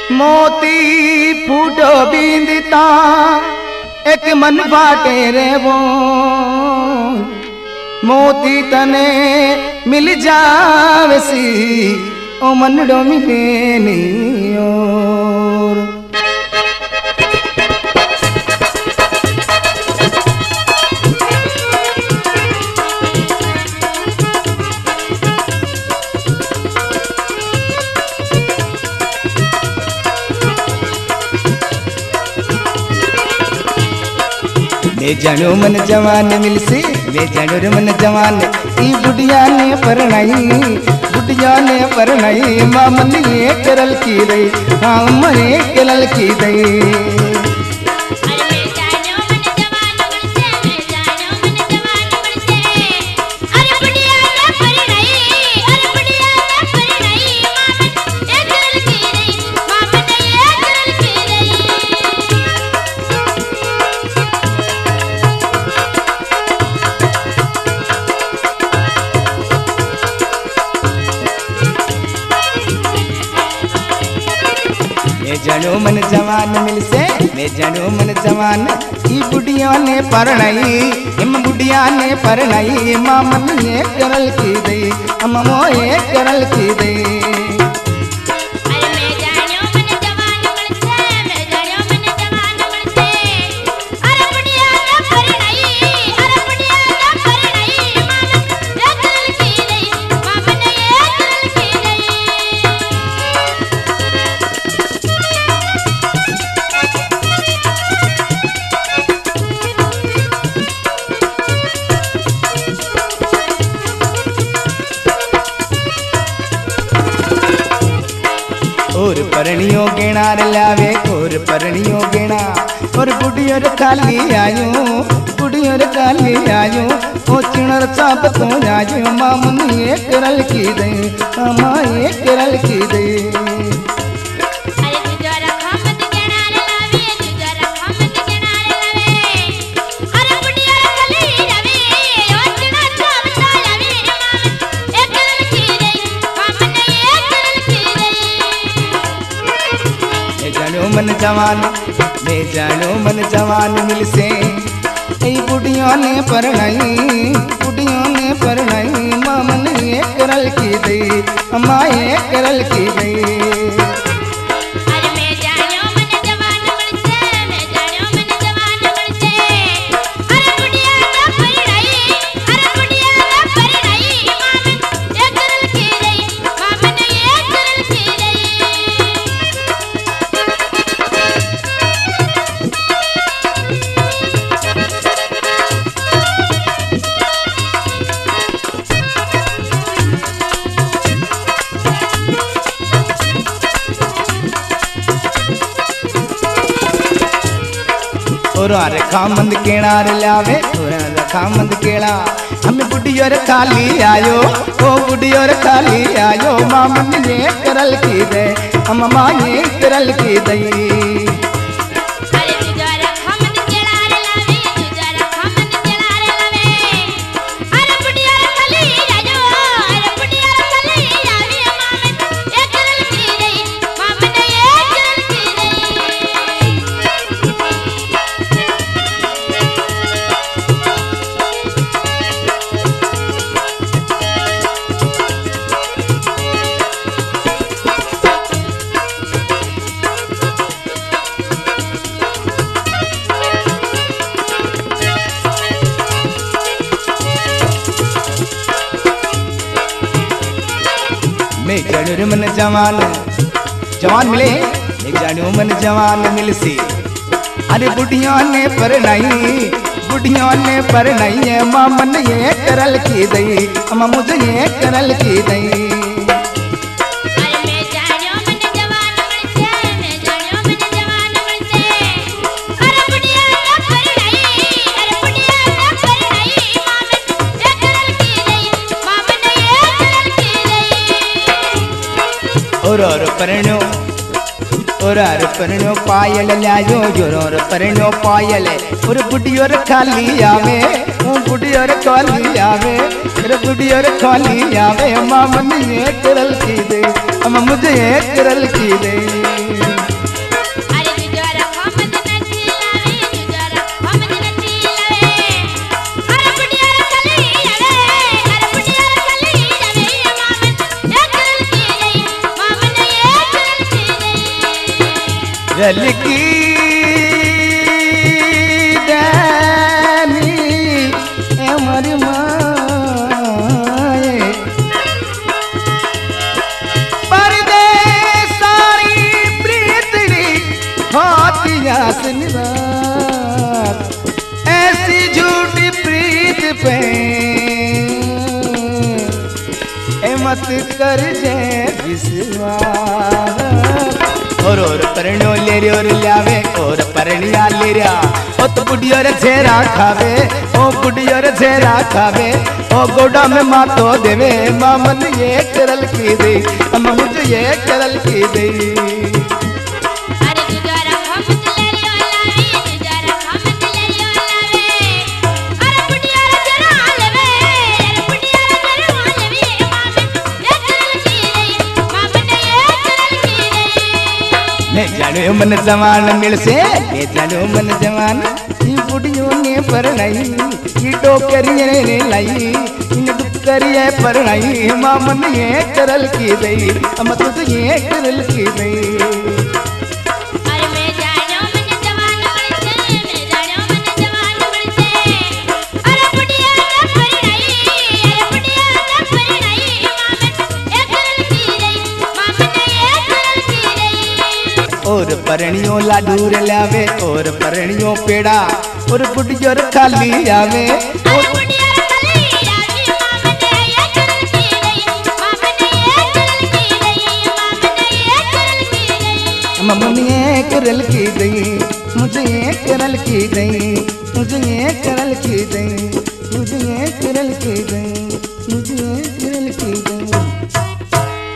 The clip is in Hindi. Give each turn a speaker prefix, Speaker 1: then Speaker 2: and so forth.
Speaker 1: मोती फूटो बिंदता एक मन बाटे रे वो मोती तने मिल जावसी ओ मनड़ो मिले नहीं और मैं जानू मन जवान मिलसे मैं जानू रे मन जवान ई बुढ़िया ने परनाई माँ मन ये करल की रही हाँ मरे करल की रही मैं जानू मन जवान मिलसे मैं जानू मन जवान ई बुढ़िया ने परनाई हिम बुढ़िया ने परनाई माँ मन ये करल की दई हम मोए करल की दई और परनियों गेणार लावे और परनियों गेना और बुढ़ियों खाली आयो ओ चिणर चाप तो जायो माँ मन ये करल की दे माँ ये करल की दे मन जवान मैं जानू मन जवान मिलसे ऐ बुढ़ियों ने परनाई माँ मन ये करल की दई माँ ये करल की दई और खामंद केणार लावे और खामंद केड़ा हमें बुढ़ियों खाली आयो ओ बुढ़ियों खाली आयो माँ मन ये करल की दे हम माँ ये करल की दई मैं जानू मन जवान मिले मैं जानू मन जवान मिलसी अरे बुढ़िया ने परनाई है माँ मन ये करल की दई माँ मुझे ये करल की दई और परण्यो पायल लायो जोर परण्यो पायल और बुढ़ियों खाली आवे बुढ़ियों खाली आवे बुढ़ियों खाली आवे माँ मन ये करल की दे मुझे ये करल की दे। रल की दैनी अमर माए परदेसारी प्रीतड़ी होती आसन रात ऐसी झूठी प्रीत पे मत कर जे विश्वास और परण्यो ले रे और लावे और परणिया ले रहा ओ तो बुढ़ियो रे झेरा खावे ओ बुढ़ियो रे झेरा खावे ओ गोडा में मातो देवे मामन ये करल की दे हम मुझे ये करल की दे जानो मन जवान मिल से जानो मन जवान बुढ़ियों ने परनाई ये टोकरिए ने लाई इन डुकरिए परनाई मामन ये करल की दई हम तो ये करल की दई और परणियों लाडू रे लावे और परणियों पेड़ा और बुढ़ियो रे खाली आवे और बुढ़ियो रे खाली आवे मामन ये करल की दई मुझे ये करल की दई मुझे ये करल की दई मुझे ये करल की दई मुझे ये करल की